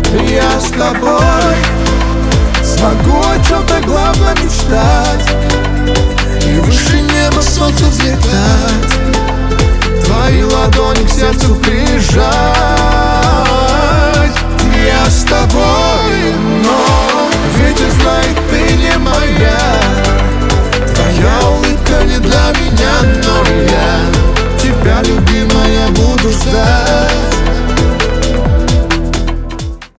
Я с тобой смогу о чем-то главном мечтать и выше